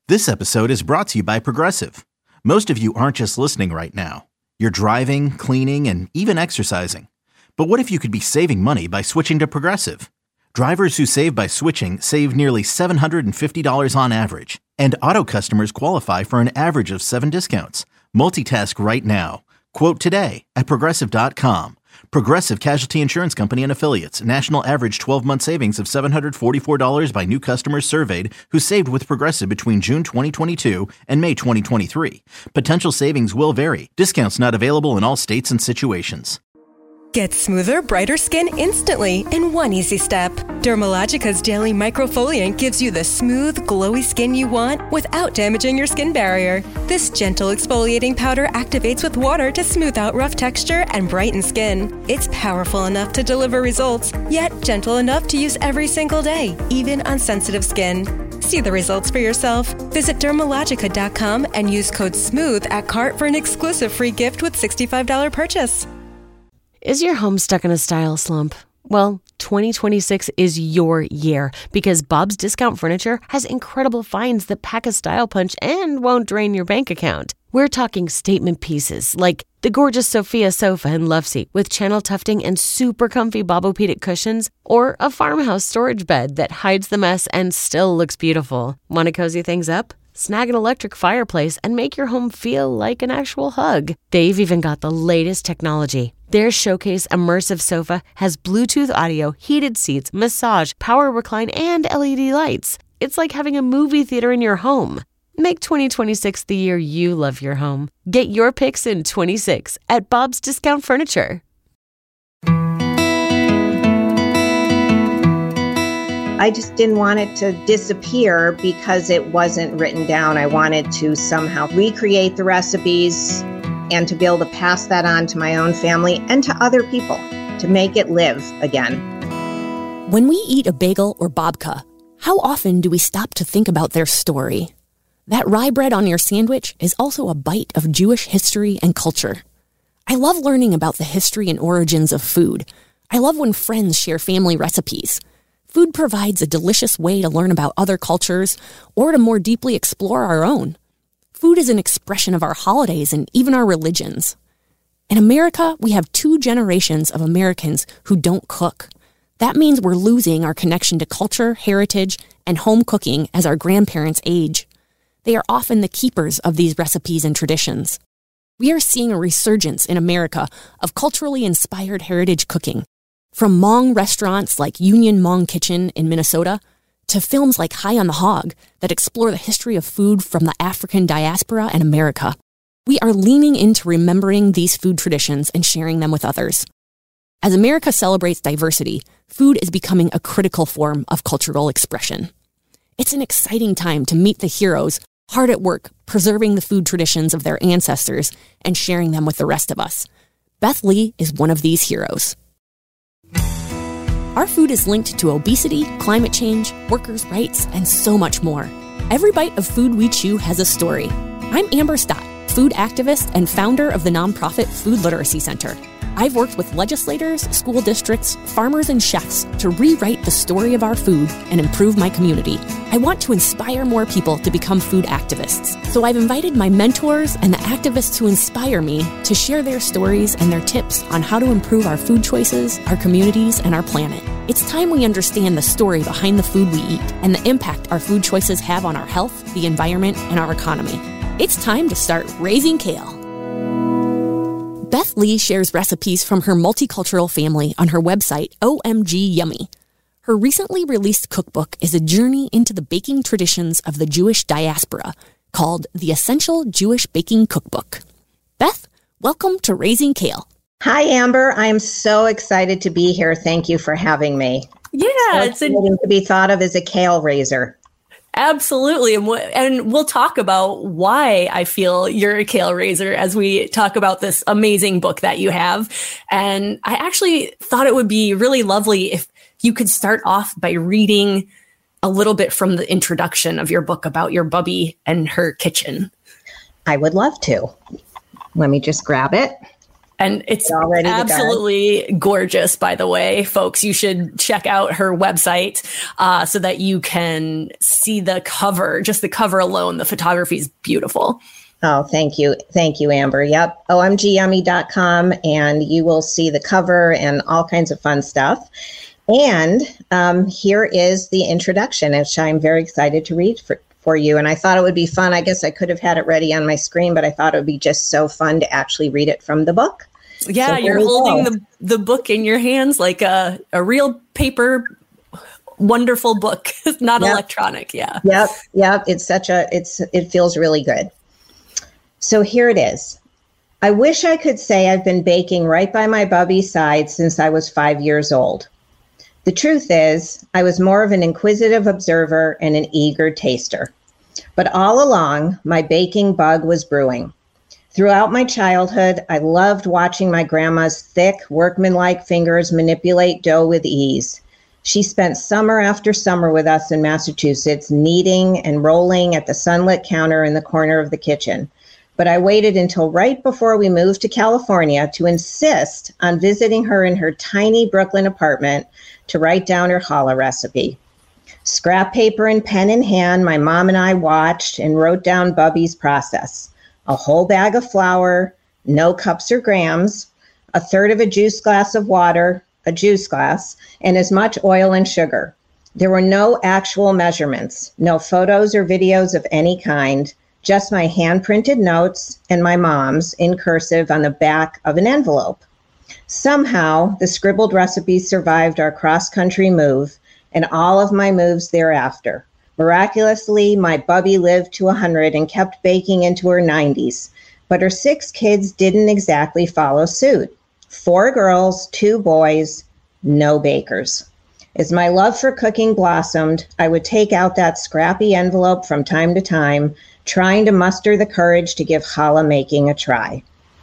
This episode is brought to you by Progressive. Most of you aren't just listening right now. You're driving, cleaning, and even exercising. But what if you could be saving money by switching to Progressive? Drivers who save by switching save nearly $750 on average. And auto customers qualify for an average of 7 discounts. Multitask right now. Quote today at Progressive.com. Progressive Casualty Insurance Company and Affiliates. National average 12-month savings of $744 by new customers surveyed who saved with Progressive between June 2022 and May 2023. Potential savings will vary. Discounts not available in all states and situations. Get smoother, brighter skin instantly in one easy step. Dermalogica's daily microfoliant gives you the smooth, glowy skin you want without damaging your skin barrier. This gentle exfoliating powder activates with water to smooth out rough texture and brighten skin. It's powerful enough to deliver results, yet gentle enough to use every single day, even on sensitive skin. See the results for yourself. Visit Dermalogica.com and use code SMOOTH at cart for an exclusive free gift with $65 purchase. Is your home stuck in a style slump? Well, 2026 is your year because Bob's Discount Furniture has incredible finds that pack a style punch and won't drain your bank account. We're talking statement pieces like the gorgeous Sophia sofa and love seat with channel tufting and super comfy Bobopedic cushions, or a farmhouse storage bed that hides the mess and still looks beautiful. Want to cozy things up? Snag an electric fireplace and make your home feel like an actual hug. They've even got the latest technology. Their Showcase Immersive Sofa has Bluetooth audio, heated seats, massage, power recline, and LED lights. It's like having a movie theater in your home. Make 2026 the year you love your home. Get your picks in 26 at Bob's Discount Furniture. I just didn't want it to disappear because it wasn't written down. I wanted to somehow recreate the recipes and to be able to pass that on to my own family and to other people to make it live again. When we eat a bagel or babka, how often do we stop to think about their story? That rye bread on your sandwich is also a bite of Jewish history and culture. I love learning about the history and origins of food. I love when friends share family recipes. Food provides a delicious way to learn about other cultures or to more deeply explore our own. Food is an expression of our holidays and even our religions. In America, we have 2 generations of Americans who don't cook. That means we're losing our connection to culture, heritage, and home cooking as our grandparents age. They are often the keepers of these recipes and traditions. We are seeing a resurgence in America of culturally inspired heritage cooking. From Hmong restaurants like Union Hmong Kitchen in Minnesota to films like High on the Hog that explore the history of food from the African diaspora and America. We are leaning into remembering these food traditions and sharing them with others. As America celebrates diversity, food is becoming a critical form of cultural expression. It's an exciting time to meet the heroes hard at work preserving the food traditions of their ancestors and sharing them with the rest of us. Beth Lee is one of these heroes. Our food is linked to obesity, climate change, workers' rights, and so much more. Every bite of food we chew has a story. I'm Amber Stott, food activist and founder of the nonprofit Food Literacy Center. I've worked with legislators, school districts, farmers, and chefs to rewrite the story of our food and improve my community. I want to inspire more people to become food activists. So I've invited my mentors and the activists who inspire me to share their stories and their tips on how to improve our food choices, our communities, and our planet. It's time we understand the story behind the food we eat and the impact our food choices have on our health, the environment, and our economy. It's time to start raising kale. Beth Lee shares recipes from her multicultural family on her website, OMG Yummy. Her recently released cookbook is a journey into the baking traditions of the Jewish diaspora called The Essential Jewish Baking Cookbook. Beth, welcome to Raising Kale. Hi, Amber. I'm so excited to be here. Thank you for having me. Yeah, it's exciting to be thought of as a kale raiser. Absolutely. And we'll talk about why I feel you're a kale raiser as we talk about this amazing book that you have. And I actually thought it would be really lovely if you could start off by reading a little bit from the introduction of your book about your bubby and her kitchen. I would love to. Let me just grab it. And it's absolutely gorgeous, by the way, folks. You should check out her website so that you can see the cover. Just the cover alone, the photography is beautiful. Oh, thank you. Thank you, Amber. Yep. omgyummy.com, and you will see the cover and all kinds of fun stuff. And here is the introduction, which I'm very excited to read for you. And I thought it would be fun. I guess I could have had it ready on my screen, but I thought it would be just so fun to actually read it from the book. Yeah, so you're holding the book in your hands like a real paper, wonderful book, not electronic. Yeah. Yep. It feels really good. So here it is. I wish I could say I've been baking right by my bubby's side since I was 5 years old. The truth is, I was more of an inquisitive observer and an eager taster. But all along, my baking bug was brewing. Throughout my childhood, I loved watching my grandma's thick, workmanlike fingers manipulate dough with ease. She spent summer after summer with us in Massachusetts, kneading and rolling at the sunlit counter in the corner of the kitchen. But I waited until right before we moved to California to insist on visiting her in her tiny Brooklyn apartment to write down her challah recipe. Scrap paper and pen in hand, my mom and I watched and wrote down Bubby's process. A whole bag of flour, no cups or grams, a third of a juice glass of water, a juice glass, and as much oil and sugar. There were no actual measurements, no photos or videos of any kind, just my hand-printed notes and my mom's in cursive on the back of an envelope. Somehow, the scribbled recipes survived our cross-country move and all of my moves thereafter. Miraculously, my Bubby lived to 100 and kept baking into her 90s, but her 6 kids didn't exactly follow suit. 4 girls, 2 boys, no bakers. As my love for cooking blossomed, I would take out that scrappy envelope from time to time, trying to muster the courage to give challah making a try.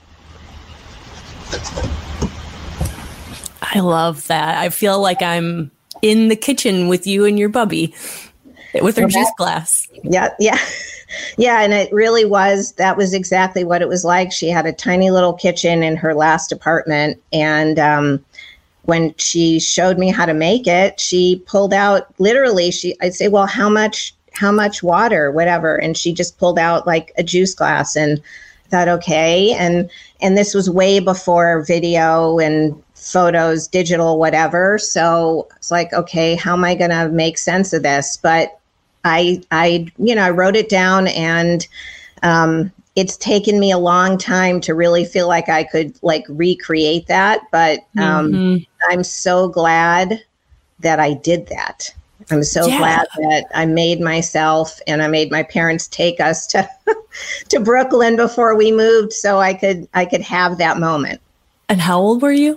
I love that. I feel like I'm in the kitchen with you and your Bubby with her juice glass. Yeah. And it really was, that was exactly what it was like. She had a tiny little kitchen in her last apartment. And when she showed me how to make it, she pulled out literally, I'd say, well, how much water, whatever. And she just pulled out like a juice glass and thought, okay. And this was way before video and photos, digital, whatever. So it's like, okay, how am I going to make sense of this? But I wrote it down, and it's taken me a long time to really feel like I could like recreate that. But I'm so glad that I did that. I'm so glad that I made myself and I made my parents take us to to Brooklyn before we moved so I could have that moment. And how old were you?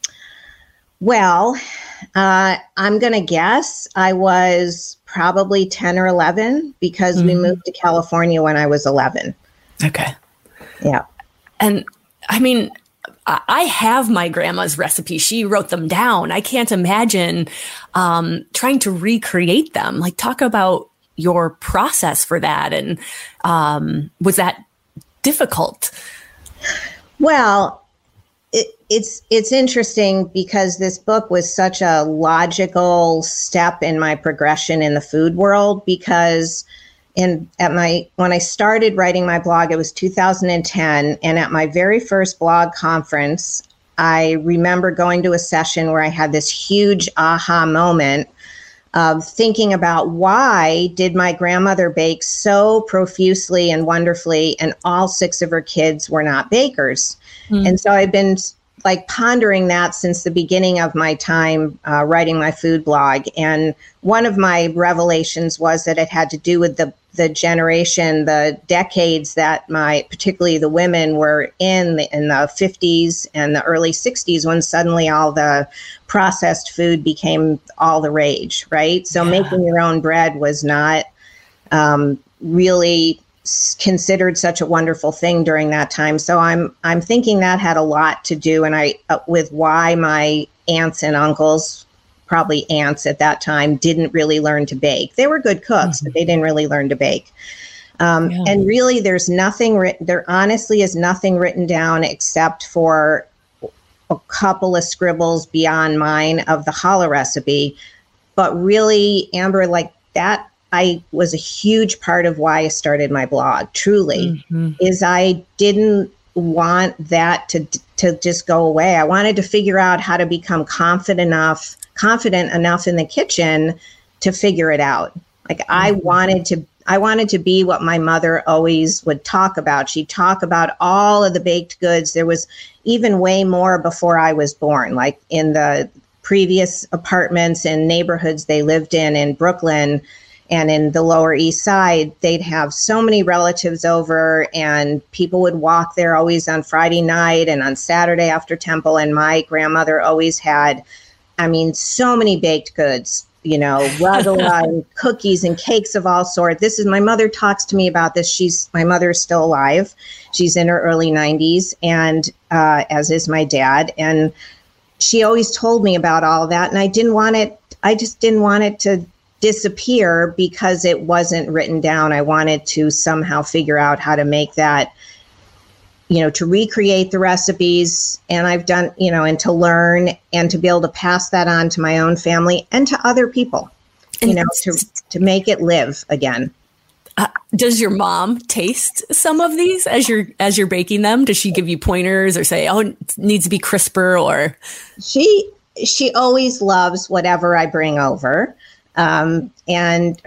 Well, I'm going to guess I was probably 10 or 11 because we moved to California when I was 11. Okay. Yeah. And I mean, I have my grandma's recipes. She wrote them down. I can't imagine trying to recreate them. Like, talk about your process for that. And was that difficult? Well, it's interesting because this book was such a logical step in my progression in the food world, because when I started writing my blog, it was 2010. And at my very first blog conference, I remember going to a session where I had this huge aha moment of thinking about why did my grandmother bake so profusely and wonderfully, and all 6 of her kids were not bakers. And so I've been like pondering that since the beginning of my time writing my food blog. And one of my revelations was that it had to do with the generation, the decades that particularly the women were in the 50s and the early 60s, when suddenly all the processed food became all the rage, right? So making your own bread was not really considered such a wonderful thing during that time. So I'm thinking that had a lot to do with why my aunts and uncles, probably aunts at that time, didn't really learn to bake. They were good cooks, but they didn't really learn to bake. And really, there's nothing written. There honestly is nothing written down except for a couple of scribbles beyond mine of the challah recipe. But really, Amber, like that, I was a huge part of why I started my blog. Truly, is I didn't want that to just go away. I wanted to figure out how to become confident enough in the kitchen to figure it out. Like I wanted to be what my mother always would talk about. She'd talk about all of the baked goods. There was even way more before I was born, like in the previous apartments and neighborhoods they lived in Brooklyn and in the Lower East Side. They'd have so many relatives over, and people would walk there always on Friday night and on Saturday after temple. And my grandmother always had, so many baked goods, ragala and cookies and cakes of all sorts. My mother talks to me about this. My mother's still alive. She's in her early 90s, and as is my dad. And she always told me about all of that. And I just didn't want it to disappear because it wasn't written down. I wanted to somehow figure out how to make that, to recreate the recipes. And I've done, and to learn and to be able to pass that on to my own family and to other people, to make it live again. Does your mom taste some of these as you're baking them? Does she give you pointers or say, oh, it needs to be crisper? Or she always loves whatever I bring over. And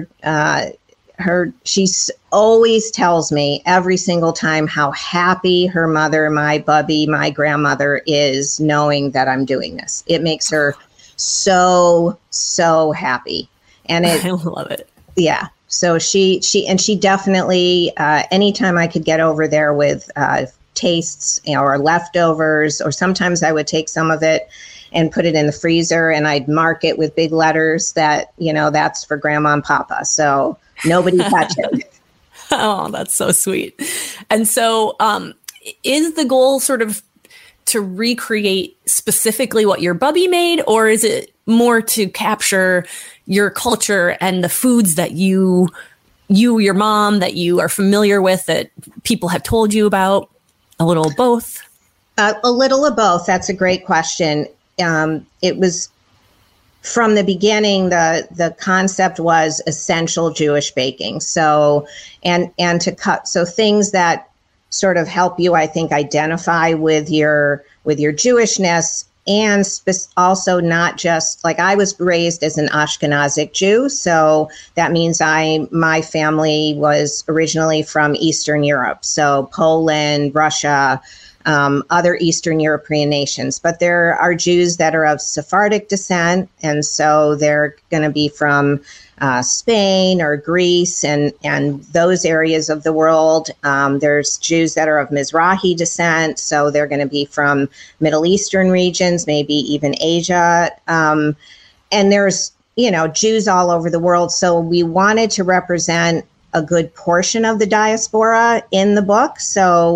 she always tells me every single time how happy her mother, my bubby, my grandmother is knowing that I'm doing this. It makes her so, so happy. And I love it. Yeah. So she definitely, anytime I could get over there with, tastes or leftovers, or sometimes I would take some of it and put it in the freezer, and I'd mark it with big letters that, that's for Grandma and Papa. So nobody touch it. Oh, that's so sweet. And so is the goal sort of to recreate specifically what your bubby made, or is it more to capture your culture and the foods that your mom, that you are familiar with, that people have told you about? A little of both? A little of both. That's a great question. It was from the beginning, the concept was essential Jewish baking. So, and to cut, so things that sort of help you, I think, identify with your Jewishness, and also not just, like, I was raised as an Ashkenazic Jew. So that means my family was originally from Eastern Europe. So Poland, Russia, other Eastern European nations. But there are Jews that are of Sephardic descent, and so they're going to be from Spain or Greece and those areas of the world. There's Jews that are of Mizrahi descent, so they're going to be from Middle Eastern regions, maybe even Asia. And there's, Jews all over the world. So we wanted to represent a good portion of the diaspora in the book. So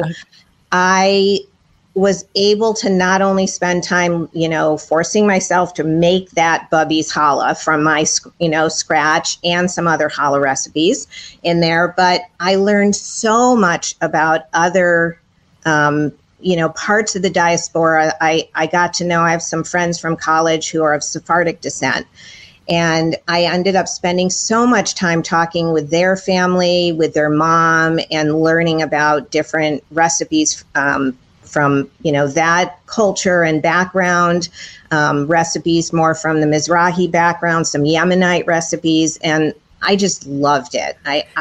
I was able to not only spend time, forcing myself to make that Bubby's challah from my, scratch, and some other challah recipes in there, but I learned so much about other, parts of the diaspora. I got to know, I have some friends from college who are of Sephardic descent. And I ended up spending so much time talking with their family, with their mom, and learning about different recipes from, that culture and background, recipes more from the Mizrahi background, some Yemenite recipes. And I just loved it.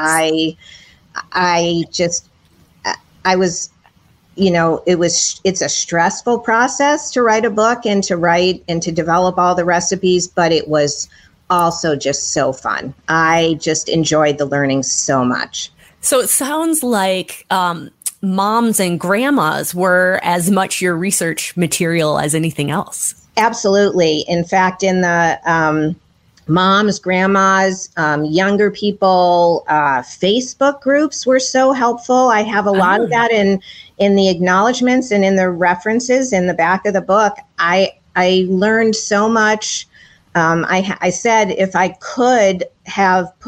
It's a stressful process to write a book and to develop all the recipes, but it was also just so fun. I just enjoyed the learning so much. So it sounds like moms and grandmas were as much your research material as anything else. Absolutely. In fact, in the moms, grandmas, younger people, Facebook groups were so helpful. I have a lot of that in the acknowledgments and in the references in the back of the book. I learned so much. I said if I could have put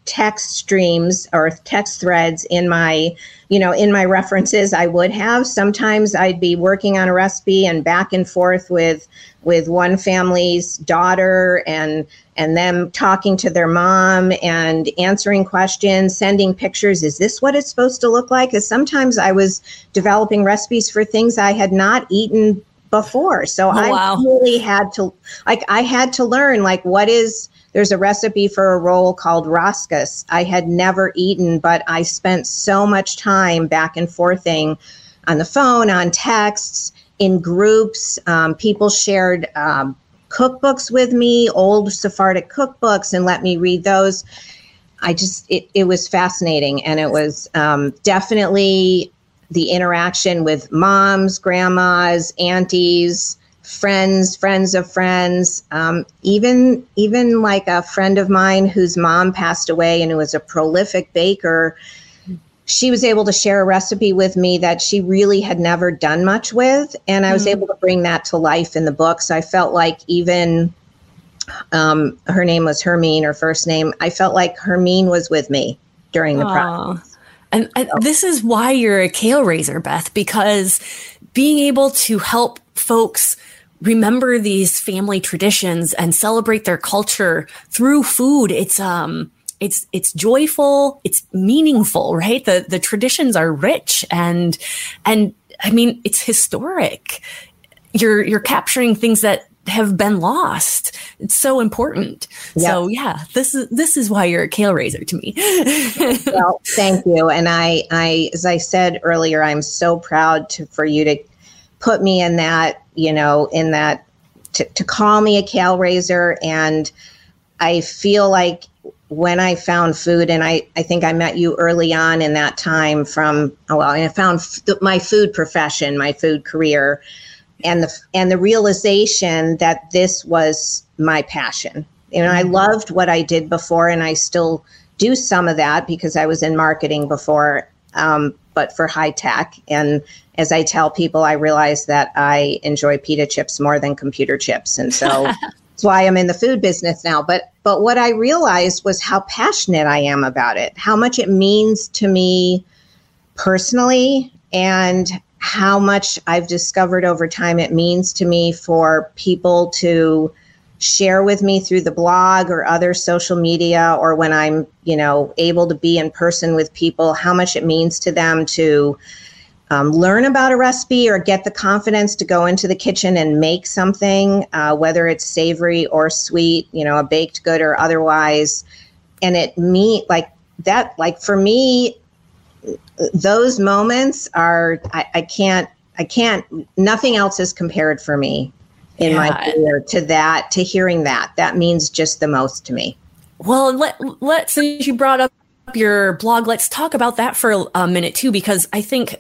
text streams or text threads in my, in my references. I would have. Sometimes I'd be working on a recipe and back and forth with one family's daughter and them talking to their mom and answering questions, sending pictures. Is this what it's supposed to look like? Because sometimes I was developing recipes for things I had not eaten before. So I really had to, I had to learn, there's a recipe for a roll called Roscus. I had never eaten, but I spent so much time back and forthing on the phone, on texts, in groups. People shared cookbooks with me, old Sephardic cookbooks, and let me read those. It was fascinating. And it was definitely the interaction with moms, grandmas, aunties, friends of friends, even like a friend of mine whose mom passed away and who was a prolific baker. She was able to share a recipe with me that she really had never done much with. And I was able to bring that to life in the book. So I felt like even, her name was Hermine, her first name. I felt like Hermine was with me during the process. And this is why you're a kale raiser, Beth, because being able to help folks remember these family traditions and celebrate their culture through food, it's joyful, it's meaningful, right? The traditions are rich and I mean, it's historic. You're capturing things that have been lost. It's so important. Yep. So yeah, this is why you're a kale raiser to me. Well, thank you. And I, as I said earlier, I'm so proud for you to put me in that, to call me a kale raiser. And I feel like when I found food, and I think I met you early on in that time I found my food profession, my food career, and the realization that this was my passion. I loved what I did before, and I still do some of that because I was in marketing before, but for high tech. And as I tell people, I realize that I enjoy pita chips more than computer chips. And so that's why I'm in the food business now. But what I realized was how passionate I am about it, how much it means to me personally, and how much I've discovered over time it means to me for people to share with me through the blog or other social media, or when I'm, able to be in person with people, how much it means to them to learn about a recipe or get the confidence to go into the kitchen and make something, whether it's savory or sweet, a baked good or otherwise. And for me, those moments are, I can't, nothing else is compared for me in my career to hearing that means just the most to me. Well, let's, since you brought up your blog, let's talk about that for a minute too, because I think,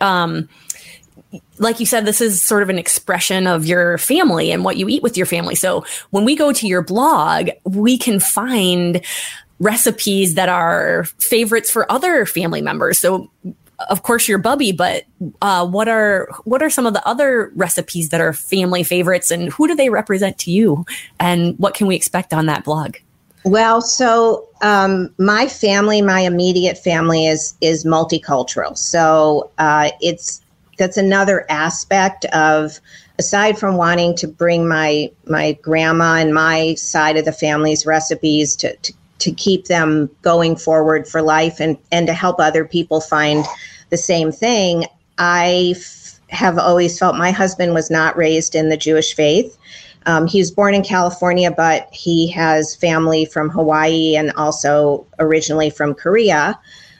like you said, this is sort of an expression of your family and what you eat with your family. So when we go to your blog, we can find recipes that are favorites for other family members. So of course your bubby, but what are some of the other recipes that are family favorites, and who do they represent to you, and what can we expect on that blog? Well, so my family, my immediate family is multicultural. So that's another aspect of, aside from wanting to bring my grandma and my side of the family's recipes to keep them going forward for life and to help other people find the same thing. I have always felt my husband was not raised in the Jewish faith. He was born in California, but he has family from Hawaii and also originally from Korea.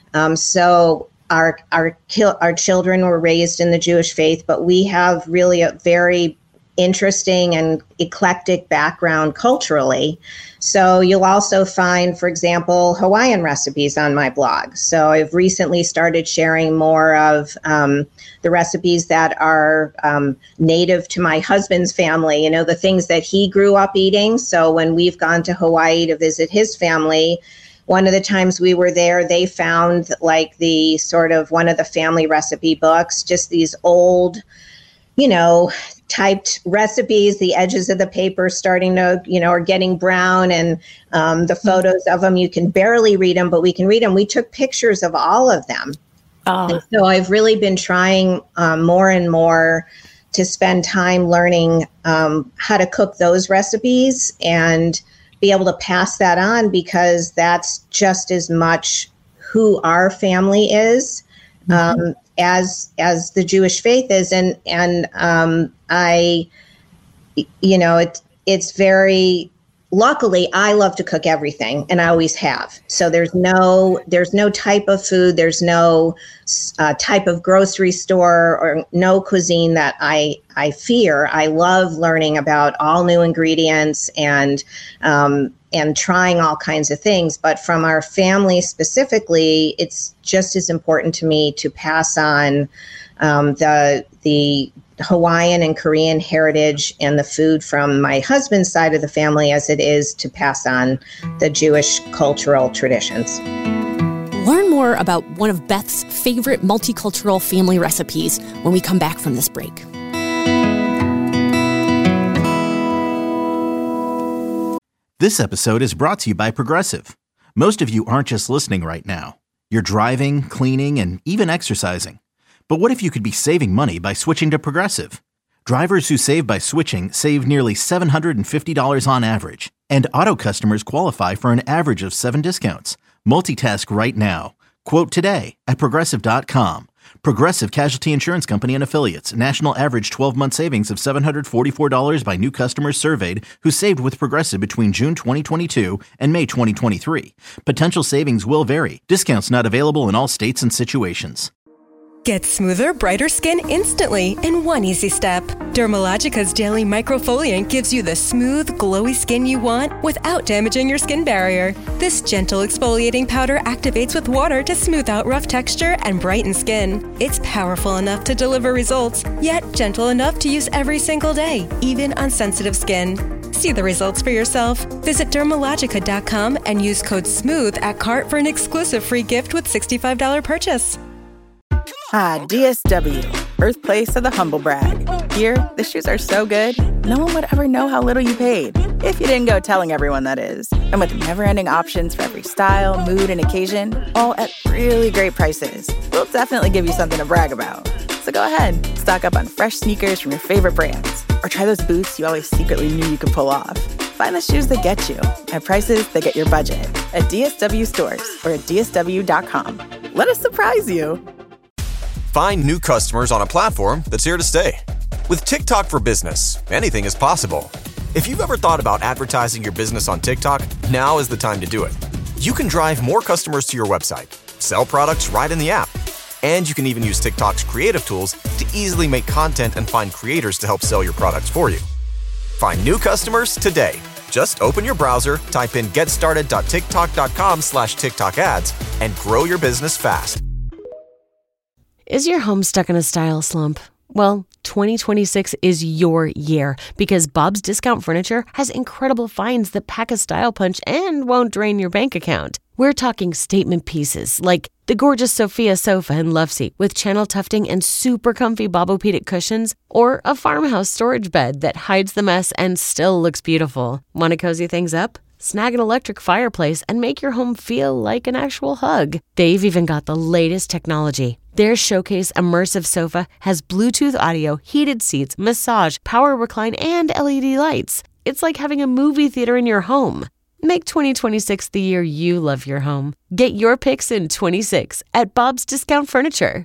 So our children were raised in the Jewish faith, but we have really a very interesting and eclectic background culturally. So you'll also find, for example, Hawaiian recipes on my blog. So I've recently started sharing more of the recipes that are native to my husband's family, the things that he grew up eating. So when we've gone to Hawaii to visit his family, one of the times we were there, they found like the sort of one of the family recipe books, just these old typed recipes, the edges of the paper starting to, are getting brown, and the photos of them, you can barely read them, but we can read them. We took pictures of all of them. And so I've really been trying more and more to spend time learning how to cook those recipes and be able to pass that on, because that's just as much who our family is. As the Jewish faith is, and it's very, luckily I love to cook everything, and I always have. So there's no type of food, there's no type of grocery store or no cuisine that I fear. I love learning about all new ingredients and trying all kinds of things. But from our family specifically, it's just as important to me to pass on the Hawaiian and Korean heritage and the food from my husband's side of the family as it is to pass on the Jewish cultural traditions. Learn more about one of Beth's favorite multicultural family recipes when we come back from this break. This episode is brought to you by Progressive. Most of you aren't just listening right now. You're driving, cleaning, and even exercising. But what if you could be saving money by switching to Progressive? Drivers who save by switching save nearly $750 on average. And auto customers qualify for an average of 7 discounts. Multitask right now. Quote today at Progressive.com. Progressive Casualty Insurance Company and Affiliates. National average 12-month savings of $744 by new customers surveyed who saved with Progressive between June 2022 and May 2023. Potential savings will vary. Discounts not available in all states and situations. Get smoother, brighter skin instantly in one easy step. Dermalogica's Daily Microfoliant gives you the smooth, glowy skin you want without damaging your skin barrier. This gentle exfoliating powder activates with water to smooth out rough texture and brighten skin. It's powerful enough to deliver results, yet gentle enough to use every single day, even on sensitive skin. See the results for yourself. Visit Dermalogica.com and use code SMOOTH at cart for an exclusive free gift with $65 purchase. Ah, DSW, birthplace of the humble brag. Here, the shoes are so good, no one would ever know how little you paid. If you didn't go telling everyone, that is. And with never-ending options for every style, mood, and occasion, all at really great prices, we'll definitely give you something to brag about. So go ahead, stock up on fresh sneakers from your favorite brands, or try those boots you always secretly knew you could pull off. Find the shoes that get you at prices that get your budget at DSW stores or at DSW.com. Let us surprise you. Find new customers on a platform that's here to stay. With TikTok for Business, anything is possible. If you've ever thought about advertising your business on TikTok, now is the time to do it. You can drive more customers to your website, sell products right in the app, and you can even use TikTok's creative tools to easily make content and find creators to help sell your products for you. Find new customers today. Just open your browser, type in getstarted.tiktok.com/TikTok ads, and grow your business fast. Is your home stuck in a style slump? Well, 2026 is your year because Bob's Discount Furniture has incredible finds that pack a style punch and won't drain your bank account. We're talking statement pieces like the gorgeous Sophia sofa and loveseat with channel tufting and super comfy Bobopedic cushions, or a farmhouse storage bed that hides the mess and still looks beautiful. Want to cozy things up? Snag an electric fireplace and make your home feel like an actual hug. They've even got the latest technology. Their Showcase Immersive Sofa has Bluetooth audio, heated seats, massage, power recline, and LED lights. It's like having a movie theater in your home. Make 2026 the year you love your home. Get your picks in 26 at Bob's Discount Furniture.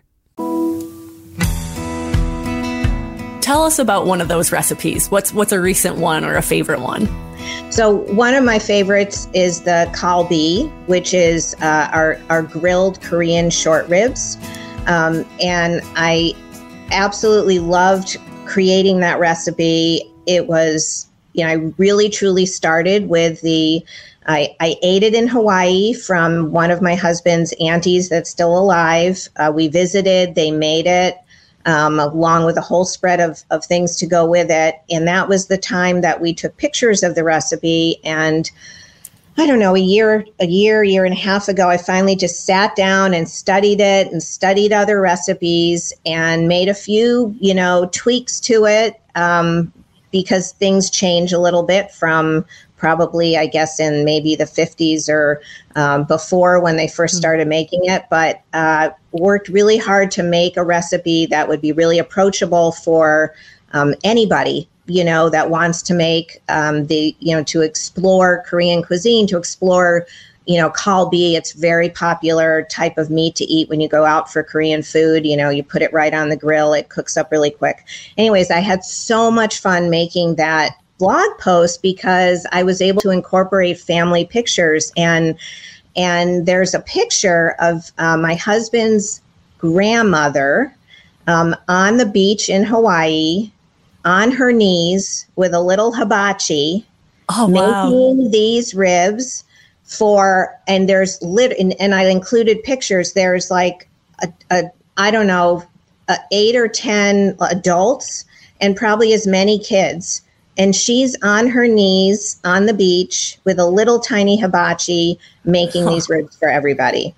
Tell us about one of those recipes. What's a recent one or a favorite one? So one of my favorites is the kalbi, which is our grilled Korean short ribs. And I absolutely loved creating that recipe. It was, I really truly started with I ate it in Hawaii from one of my husband's aunties that's still alive. We visited, they made it. Along with a whole spread of things to go with it. And that was the time that we took pictures of the recipe. And I don't know, a year and a half ago, I finally just sat down and studied it and studied other recipes and made a few, tweaks to it because things change a little bit from probably, I guess, in maybe the 50s or before when they first started making it, but worked really hard to make a recipe that would be really approachable for anybody that wants to make to explore Korean cuisine, to explore, kalbi. It's very popular type of meat to eat when you go out for Korean food. You put it right on the grill. It cooks up really quick. Anyways, I had so much fun making that blog post because I was able to incorporate family pictures. And there's a picture of my husband's grandmother on the beach in Hawaii, on her knees with a little hibachi, making these ribs and there's and I included pictures. There's like I don't know, 8 or 10 adults and probably as many kids. And she's on her knees on the beach with a little tiny hibachi making these ribs for everybody.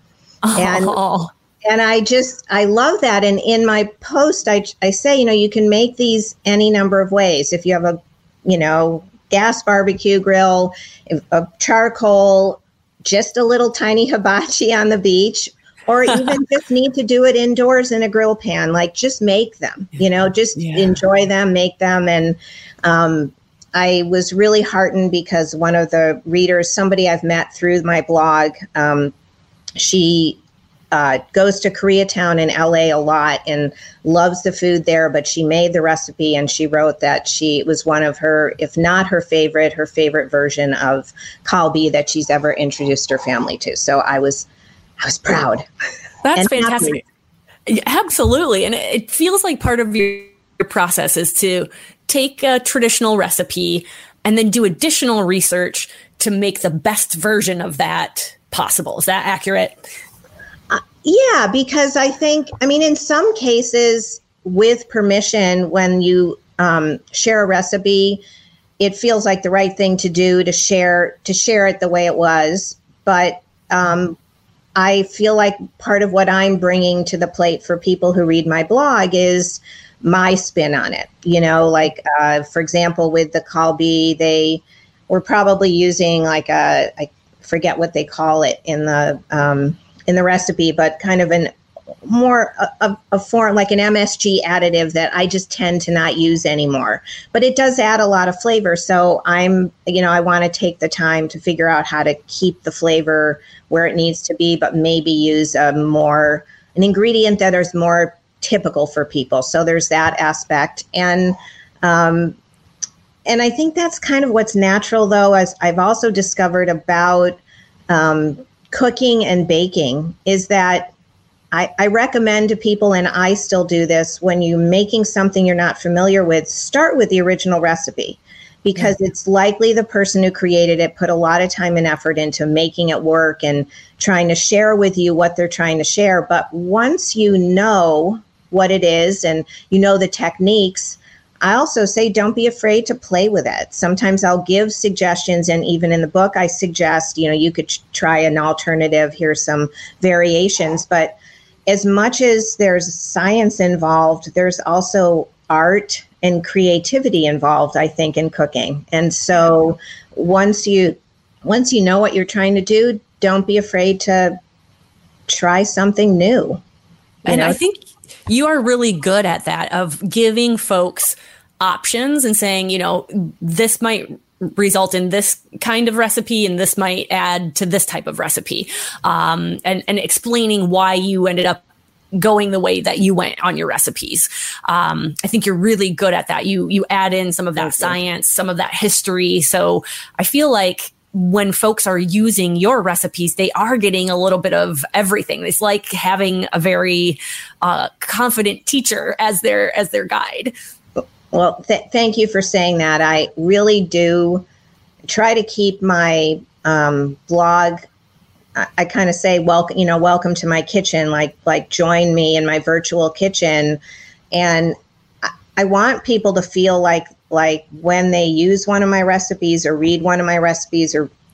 And I love that. And in my post, I say, you can make these any number of ways. If you have a, gas barbecue grill, a charcoal, just a little tiny hibachi on the beach, or even just need to do it indoors in a grill pan, like just make them, enjoy them, make them. And I was really heartened because one of the readers, somebody I've met through my blog, she goes to Koreatown in LA a lot and loves the food there, but she made the recipe and she wrote that it was one of her, if not her favorite version of kalbi that she's ever introduced her family to. So I was proud. That's fantastic. Happy. Absolutely. And it feels like part of your process is to take a traditional recipe and then do additional research to make the best version of that possible. Is that accurate? Yeah, because I think, in some cases, with permission, when you share a recipe, it feels like the right thing to do to share it the way it was. But I feel like part of what I'm bringing to the plate for people who read my blog is my spin on it. For example, with the kalbi, they were probably using I forget what they call it in the recipe, but kind of a form like an MSG additive that I just tend to not use anymore. But it does add a lot of flavor. So I want to take the time to figure out how to keep the flavor where it needs to be, but maybe use an ingredient that is more typical for people. So there's that aspect. And I think that's kind of what's natural, though, as I've also discovered about cooking and baking, is that I recommend to people, and I still do this, when you're making something you're not familiar with, start with the original recipe, because it's likely the person who created it put a lot of time and effort into making it work and trying to share with you what they're trying to share. But once you know what it is and you know the techniques, I also say don't be afraid to play with it. Sometimes I'll give suggestions, and even in the book I suggest, you could try an alternative, here's some variations. But as much as there's science involved, there's also art and creativity involved, I think, in cooking. And so once you know what you're trying to do, don't be afraid to try something new. And I think you are really good at that, of giving folks options and saying, this might result in this kind of recipe and this might add to this type of recipe, and explaining why you ended up going the way that you went on your recipes. I think you're really good at that. You add in some of that science, some of that history. So I feel like when folks are using your recipes, they are getting a little bit of everything. It's like having a very confident teacher as their guide. Well, thank you for saying that. I really do try to keep my blog. I kind of say, welcome to my kitchen, like join me in my virtual kitchen. And I want people to feel like when they use one of my recipes or read one of my recipes or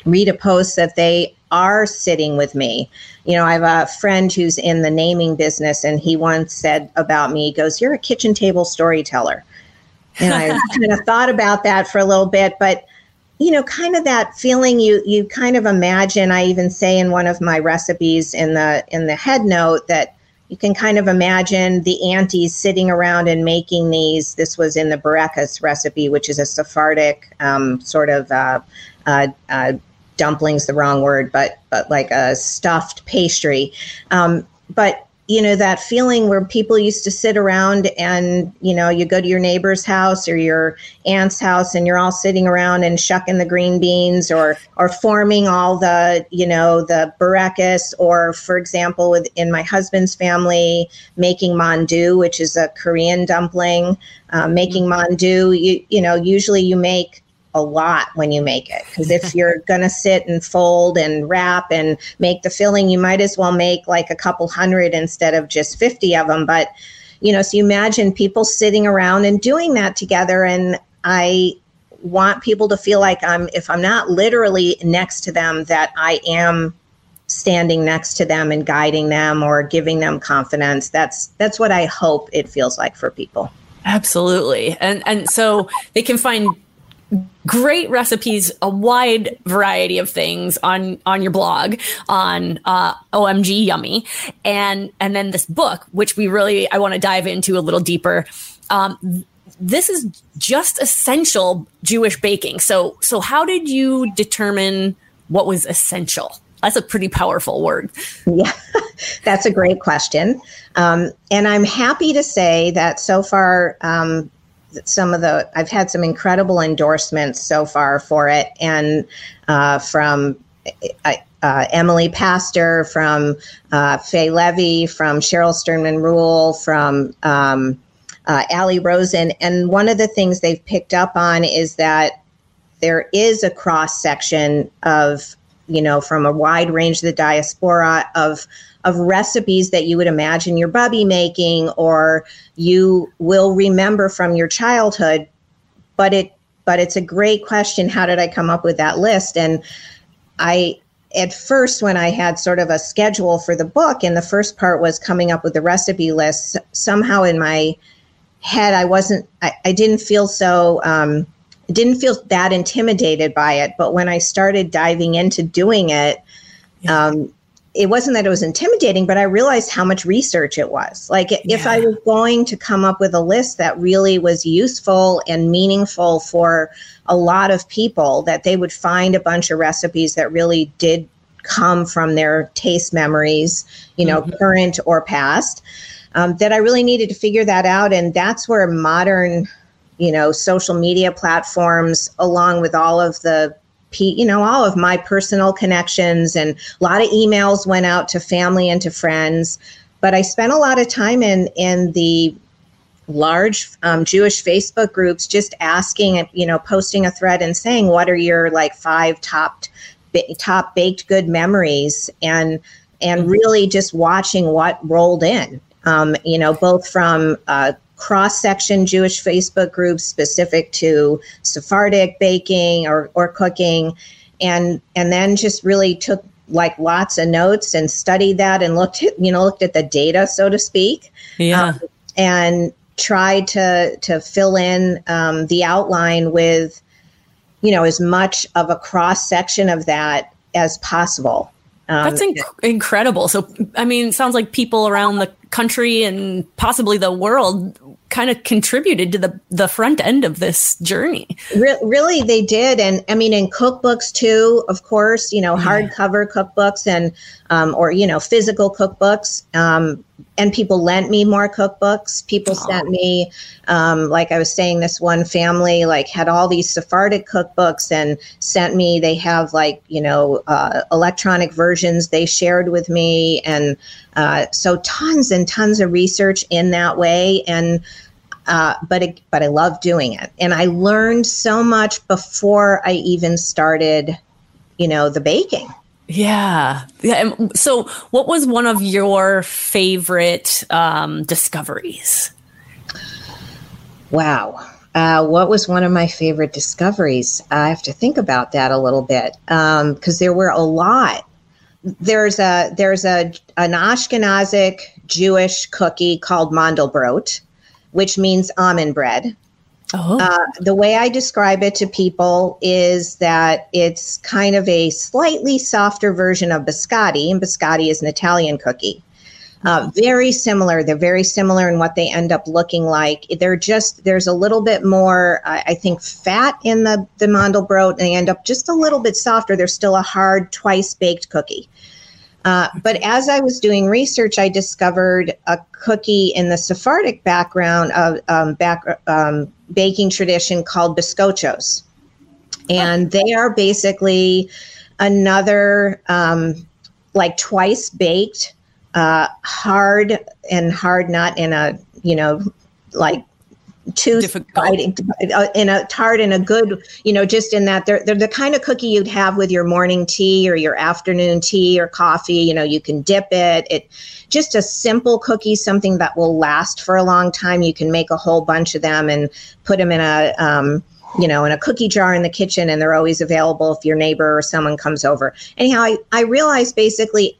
read a post that they are sitting with me. You know, I have a friend who's in the naming business, and he once said about me, he goes, "You're a kitchen table storyteller." And I kind of thought about that for a little bit, but you know, kind of that feeling you kind of imagine. I even say in one of my recipes in the head note that you can kind of imagine the aunties sitting around and making these. This was in the Burekas recipe, which is a Sephardic sort of dumpling's the wrong word, but like a stuffed pastry. But you know, that feeling where people used to sit around and, you know, you go to your neighbor's house or your aunt's house and you're all sitting around and shucking the green beans or forming all the, you know, the burekas, or for example, in my husband's family, making mandu, which is a Korean dumpling, making mandu, you know, usually you make a lot when you make it, because if you're going to sit and fold and wrap and make the filling, you might as well make like a couple hundred instead of just 50 of them. But, you know, so you imagine people sitting around and doing that together. And I want people to feel like if I'm not literally next to them, that I am standing next to them and guiding them or giving them confidence. That's what I hope it feels like for people. Absolutely. And so they can find great recipes, a wide variety of things on your blog on OMG Yummy, and then this book, which I want to dive into a little deeper. This is just essential Jewish baking. So how did you determine what was essential? That's a pretty powerful word. Yeah, that's a great question. And I'm happy to say that so far, I've had some incredible endorsements so far for it, and from Emily Pastor, from Faye Levy, from Cheryl Sternman Rule, from Allie Rosen. And one of the things they've picked up on is that there is a cross section of, you know, from a wide range of the diaspora of recipes that you would imagine your bubby making or you will remember from your childhood. But it's a great question. How did I come up with that list? And at first, when I had sort of a schedule for the book, and the first part was coming up with the recipe list, somehow in my head, I didn't feel that intimidated by it. But when I started diving into doing it, it wasn't that it was intimidating, but I realized how much research it was. Like if I was going to come up with a list that really was useful and meaningful for a lot of people, that they would find a bunch of recipes that really did come from their taste memories, you know, current or past, that I really needed to figure that out. And that's where modern, you know, social media platforms, along with all of my personal connections, and a lot of emails went out to family and to friends. But I spent a lot of time in the large Jewish Facebook groups, just asking, you know, posting a thread and saying, what are your like 5 top baked good memories, and really just watching what rolled in, you know, both from cross-section Jewish Facebook groups specific to Sephardic baking or cooking, and then just really took like lots of notes and studied that and looked at the data, so to speak, and tried to fill in the outline with, you know, as much of a cross-section of that as possible. That's incredible. So, I mean, it sounds like people around the country and possibly the world kind of contributed to the front end of this journey. Really, they did. And I mean, in cookbooks too, of course, you know, hardcover cookbooks and, or, you know, physical cookbooks. And people lent me more cookbooks. People sent me, like I was saying, this one family like had all these Sephardic cookbooks and sent me, they have like, you know, electronic versions they shared with me. And so tons and tons of research in that way. And but I love doing it. And I learned so much before I even started, you know, the baking. Yeah. And so what was one of your favorite discoveries? Wow. What was one of my favorite discoveries? I have to think about that a little bit because there were a lot. There's an Ashkenazic Jewish cookie called Mandelbrot, which means almond bread. Oh. The way I describe it to people is that it's kind of a slightly softer version of biscotti, and biscotti is an Italian cookie. Very similar. They're very similar in what they end up looking like. There's a little bit more, I think, fat in the Mandelbrot, and they end up just a little bit softer. They're still a hard, twice-baked cookie. But as I was doing research, I discovered a cookie in the Sephardic background of baking tradition called bizcochos. And they are basically another like twice baked, hard not in a, like too fighting in a tart and a good, just in that they're the kind of cookie you'd have with your morning tea or your afternoon tea or coffee. You can dip it. Just a simple cookie, something that will last for a long time. You can make a whole bunch of them and put them in in a cookie jar in the kitchen, and they're always available if your neighbor or someone comes over. Anyhow, I realized basically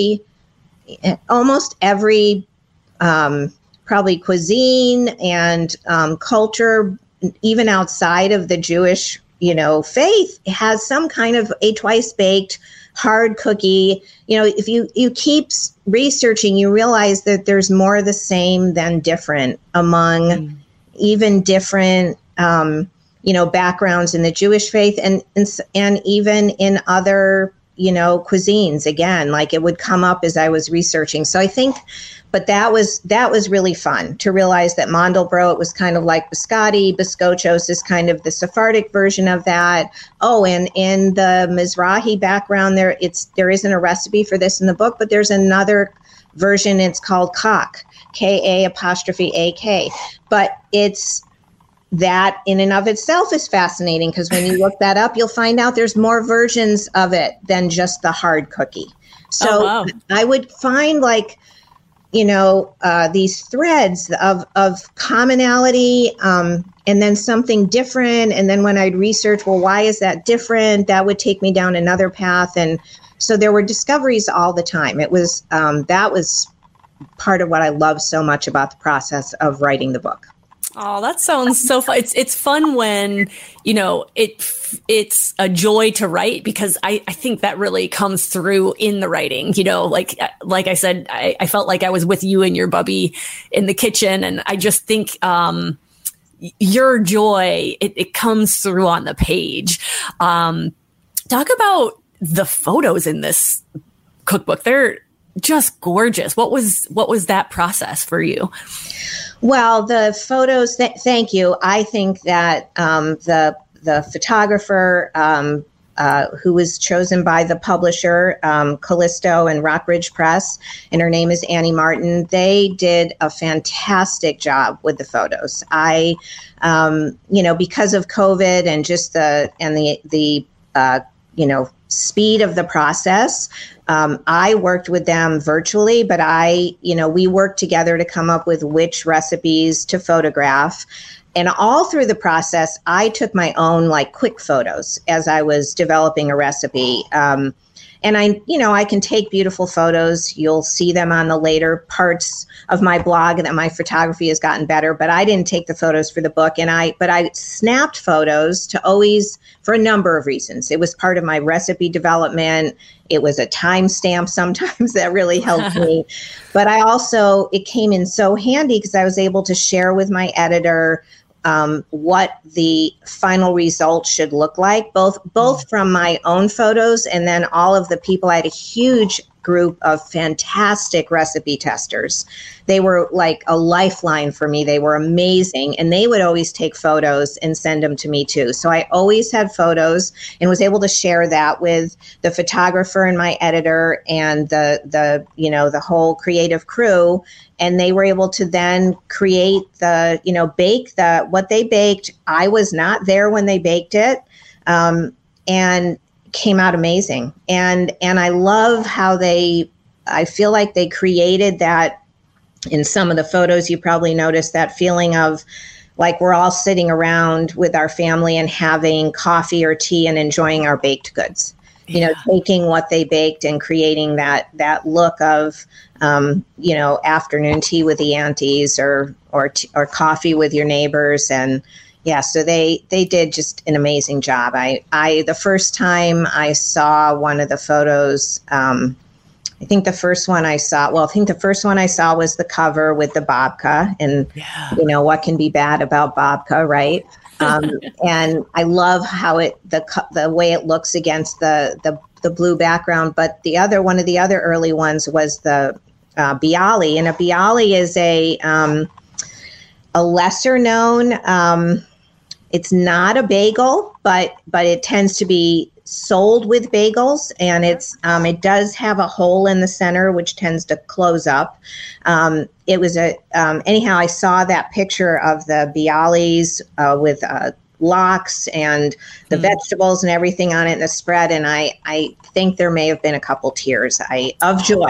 almost every probably cuisine and culture, even outside of the Jewish, faith, has some kind of a twice-baked hard cookie. If you keep researching, you realize that there's more the same than different among even different, backgrounds in the Jewish faith and even in other, cuisines. Again, like it would come up as I was researching. So I think. But that was really fun to realize that Mandelbrot was kind of like biscotti. Bizcochos is kind of the Sephardic version of that. Oh, and in the Mizrahi background, there isn't a recipe for this in the book, but there's another version. It's called kak, K-A''AK. But it's that in and of itself is fascinating because when you look that up, you'll find out there's more versions of it than just the hard cookie. So I would find these threads of commonality, and then something different. And then when I'd research, well, why is that different? That would take me down another path. And so there were discoveries all the time. It was, that was part of what I love so much about the process of writing the book. Oh, that sounds so fun. It's fun when, it's a joy to write because I think that really comes through in the writing, like I said, I felt like I was with you and your bubby in the kitchen. And I just think, your joy, it comes through on the page. Talk about the photos in this cookbook. They're just gorgeous. What was that process for you? Well, the photos, thank you. I think that the photographer who was chosen by the publisher, Callisto and Rockridge Press, and her name is Annie Martin, they did a fantastic job with the photos. I, because of COVID and just the speed of the process, I worked with them virtually, but we worked together to come up with which recipes to photograph. And all through the process, I took my own quick photos as I was developing a recipe. And I can take beautiful photos. You'll see them on the later parts of my blog that my photography has gotten better, but I didn't take the photos for the book. But I snapped photos for a number of reasons. It was part of my recipe development. It was a timestamp sometimes that really helped me. But it came in so handy because I was able to share with my editor what the final results should look like, both from my own photos and then all of the people. I had a huge group of fantastic recipe testers. They were like a lifeline for me. They were amazing. And they would always take photos and send them to me too. So I always had photos and was able to share that with the photographer and my editor and the whole creative crew. And they were able to then create bake what they baked. I was not there when they baked it. And came out amazing. And I love how I feel like they created that in some of the photos. You probably noticed that feeling of like we're all sitting around with our family and having coffee or tea and enjoying our baked goods. You know, taking what they baked and creating that look of, you know, afternoon tea with the aunties or coffee with your neighbors. And yeah, so they did just an amazing job. The first time I saw one of the photos, I think the first one I saw was the cover with the babka, and you know, what can be bad about babka, right? And I love how the way it looks against the blue background. But one of the other early ones was the bialy, and a bialy is a lesser known. It's not a bagel, but it tends to be sold with bagels, and it does have a hole in the center which tends to close up. It was anyhow, I saw that picture of the bialys with lox and the vegetables and everything on it in the spread, and I think there may have been a couple tears of joy.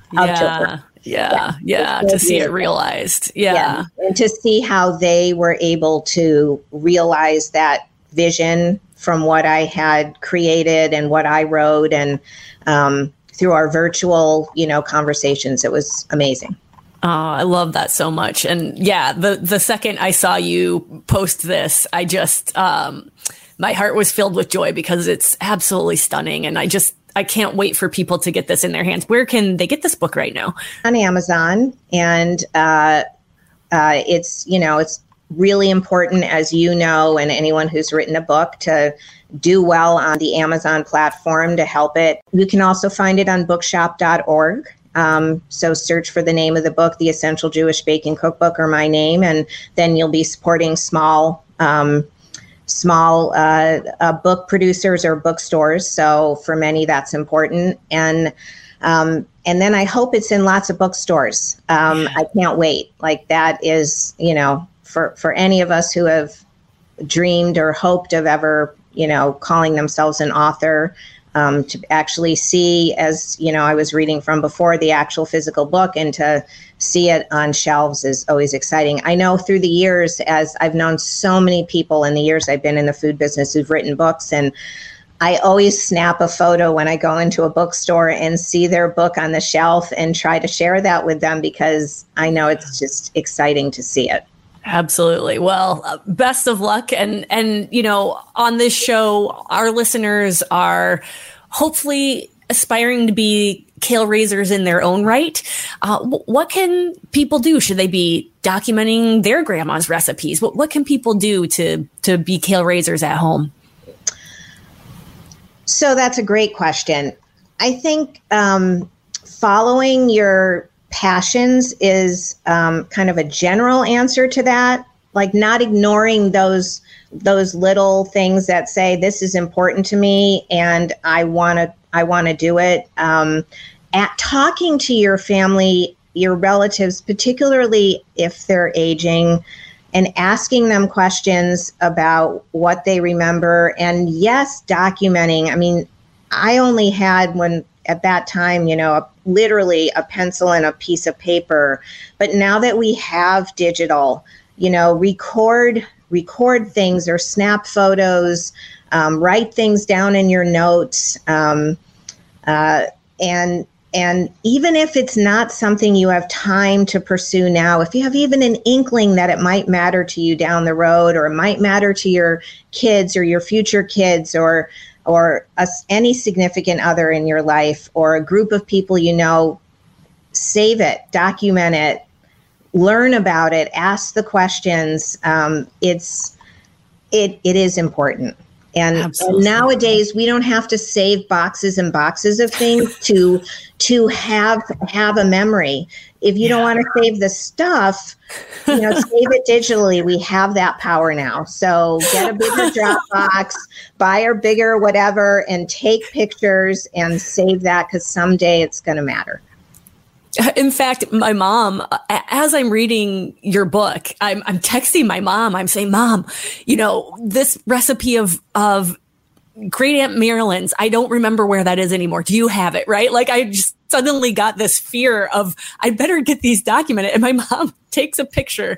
Yeah, to see it realized. Yeah, and to see how they were able to realize that vision from what I had created and what I wrote, and through our virtual, you know, conversations. It was amazing. Oh, I love that so much. And yeah, the second I saw you post this, I just, my heart was filled with joy because it's absolutely stunning. And I can't wait for people to get this in their hands. Where can they get this book right now? On Amazon. And it's, you know, it's really important, as you know, and anyone who's written a book, to do well on the Amazon platform to help it. You can also find it on bookshop.org. So search for the name of the book, The Essential Jewish Baking Cookbook, or my name, and then you'll be supporting small book producers or bookstores. So for many, that's important. And then I hope it's in lots of bookstores. I can't wait. Like, that is, you know, for any of us who have dreamed or hoped of ever, you know, calling themselves an author, to actually see, as, you know, I was reading from before, the actual physical book, and to see it on shelves is always exciting. I know through the years, as I've known so many people in the years I've been in the food business who've written books, and I always snap a photo when I go into a bookstore and see their book on the shelf and try to share that with them, because I know it's just exciting to see it. Absolutely. Well, best of luck. And, you know, on this show, our listeners are hopefully aspiring to be kale raisers in their own right. What can people do? Should they be documenting their grandma's recipes? What can people do to be kale raisers at home? So that's a great question. I think following your passions is kind of a general answer to that, like not ignoring those little things that say, this is important to me and I want to do it. At talking to your family, your relatives, particularly if they're aging, and asking them questions about what they remember. And yes, documenting. I mean, I only had, at that time, you know, literally a pencil and a piece of paper. But now that we have digital, you know, record things or snap photos, write things down in your notes. And even if it's not something you have time to pursue now, if you have even an inkling that it might matter to you down the road, or it might matter to your kids or your future kids, or any significant other in your life, or a group of people you know, save it, document it, learn about it, ask the questions. It is important. And nowadays, we don't have to save boxes and boxes of things to have a memory. If you don't want to save the stuff, you know, save it digitally. We have that power now. So get a bigger Dropbox, buy a bigger whatever, and take pictures and save that, because someday it's going to matter. In fact, my mom, as I'm reading your book, I'm texting my mom. I'm saying, Mom, you know, this recipe of Great Aunt Marilyn's, I don't remember where that is anymore. Do you have it? Right? Like, I just suddenly got this fear of, I better get these documented. And my mom takes a picture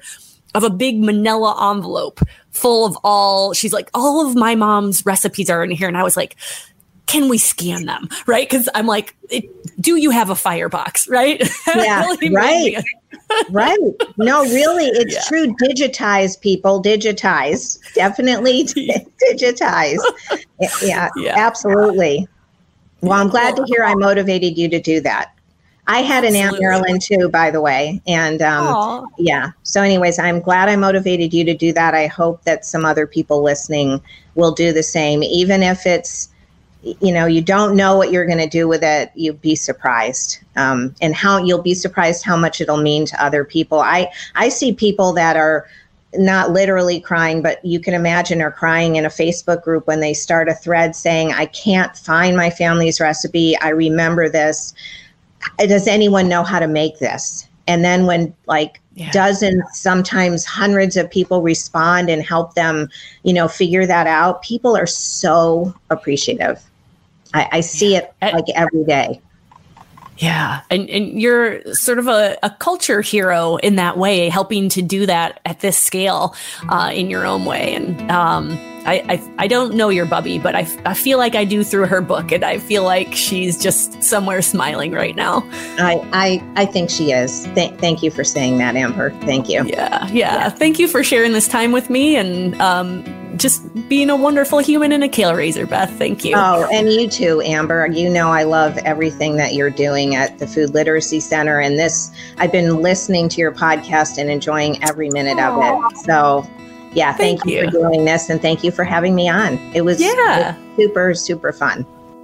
a big manila envelope full of all of my mom's recipes are in here. And I was like, can we scan them? Right. Cause I'm like, do you have a firebox? Right. Yeah. Really right. Right. No, really. It's true. Digitize, people. Digitize. Definitely digitize. Yeah, absolutely. Well, I'm glad to hear I motivated you to do that. I had an Aunt Marilyn too, by the way. And so anyways, I'm glad I motivated you to do that. I hope that some other people listening will do the same, even if it's, you don't know what you're going to do with it. You'll be surprised, and you'll be surprised how much it'll mean to other people. I see people that are not literally crying, but you can imagine are crying in a Facebook group when they start a thread saying, I can't find my family's recipe. I remember this. Does anyone know how to make this? And then when dozens, sometimes hundreds of people respond and help them, figure that out, people are so appreciative. I see it every day. Yeah. And you're sort of a culture hero in that way, helping to do that at this scale in your own way. And I don't know your Bubby, but I feel like I do through her book. And I feel like she's just somewhere smiling right now. I think she is. Thank you for saying that, Amber. Thank you. Yeah. Thank you for sharing this time with me and just being a wonderful human and a kale raiser, Beth. Thank you. Oh, and you too, Amber. I love everything that you're doing at the Food Literacy Center. And I've been listening to your podcast and enjoying every minute of it. So yeah, thank you for doing this. And thank you for having me on. It was super, super fun.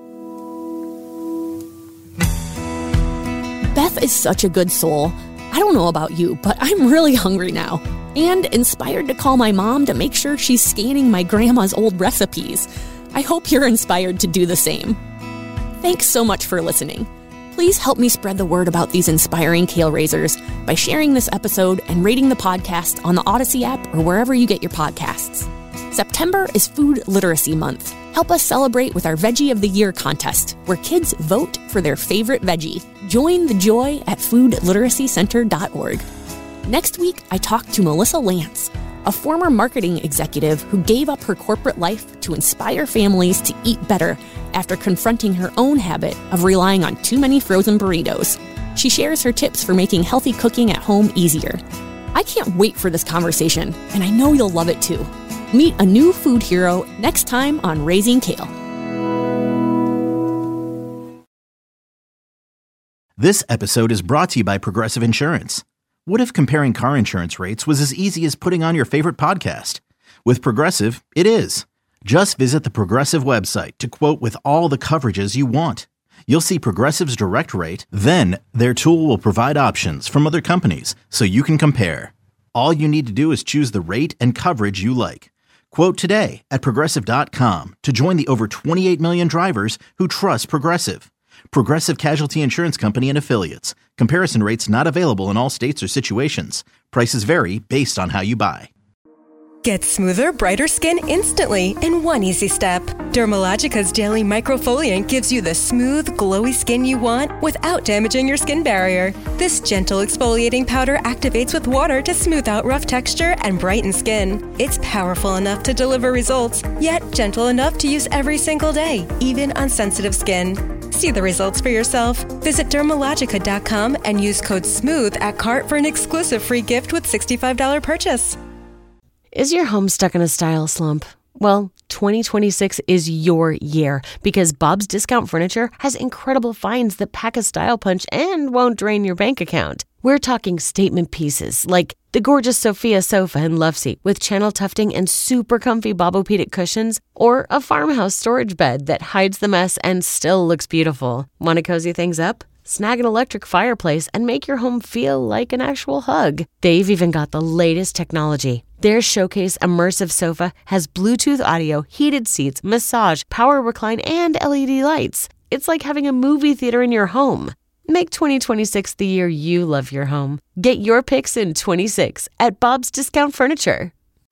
Beth is such a good soul. I don't know about you, but I'm really hungry now. And inspired to call my mom to make sure she's scanning my grandma's old recipes. I hope you're inspired to do the same. Thanks so much for listening. Please help me spread the word about these inspiring kale raisers by sharing this episode and rating the podcast on the Odyssey app or wherever you get your podcasts. September is Food Literacy Month. Help us celebrate with our Veggie of the Year contest, where kids vote for their favorite veggie. Join the joy at foodliteracycenter.org. Next week, I talked to Melissa Lance, a former marketing executive who gave up her corporate life to inspire families to eat better after confronting her own habit of relying on too many frozen burritos. She shares her tips for making healthy cooking at home easier. I can't wait for this conversation, and I know you'll love it too. Meet a new food hero next time on Raising Kale. This episode is brought to you by Progressive Insurance. What if comparing car insurance rates was as easy as putting on your favorite podcast? With Progressive, it is. Just visit the Progressive website to quote with all the coverages you want. You'll see Progressive's direct rate, then their tool will provide options from other companies so you can compare. All you need to do is choose the rate and coverage you like. Quote today at Progressive.com to join the over 28 million drivers who trust Progressive. Progressive Casualty Insurance Company and Affiliates. Comparison rates not available in all states or situations. Prices vary based on how you buy. Get smoother, brighter skin instantly in one easy step. Dermalogica's Daily Microfoliant gives you the smooth, glowy skin you want without damaging your skin barrier. This gentle exfoliating powder activates with water to smooth out rough texture and brighten skin. It's powerful enough to deliver results, yet gentle enough to use every single day, even on sensitive skin. See the results for yourself. Visit Dermalogica.com and use code SMOOTH at cart for an exclusive free gift with $65 purchase. Is your home stuck in a style slump? Well, 2026 is your year because Bob's Discount Furniture has incredible finds that pack a style punch and won't drain your bank account. We're talking statement pieces like the gorgeous Sophia sofa and love seat with channel tufting and super comfy Bobopedic cushions, or a farmhouse storage bed that hides the mess and still looks beautiful. Want to cozy things up? Snag an electric fireplace and make your home feel like an actual hug. They've even got the latest technology. Their Showcase Immersive Sofa has Bluetooth audio, heated seats, massage, power recline, and LED lights. It's like having a movie theater in your home. Make 2026 the year you love your home. Get your picks in 26 at Bob's Discount Furniture.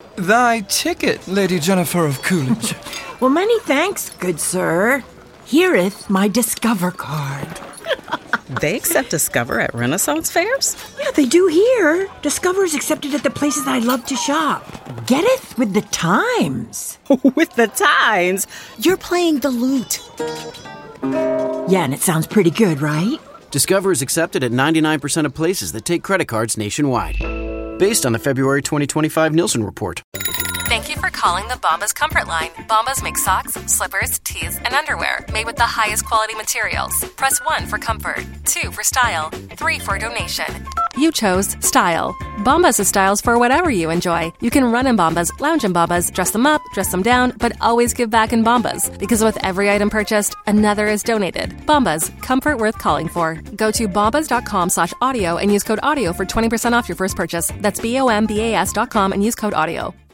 Thy ticket, Lady Jennifer of Coolidge. Well, many thanks, good sir. Here'th my Discover card. They accept Discover at Renaissance fairs? Yeah, they do here. Discover is accepted at the places I love to shop. Get it? With the times. With the times? You're playing the lute. Yeah, and it sounds pretty good, right? Discover is accepted at 99% of places that take credit cards nationwide. Based on the February 2025 Nielsen report. Thank you for calling the Bombas Comfort Line. Bombas make socks, slippers, tees, and underwear made with the highest quality materials. Press 1 for comfort, 2 for style, 3 for donation. You chose style. Bombas has styles for whatever you enjoy. You can run in Bombas, lounge in Bombas, dress them up, dress them down, but always give back in Bombas. Because with every item purchased, another is donated. Bombas, comfort worth calling for. Go to bombas.com/audio and use code AUDIO for 20% off your first purchase. That's BOMBAS.com and use code AUDIO.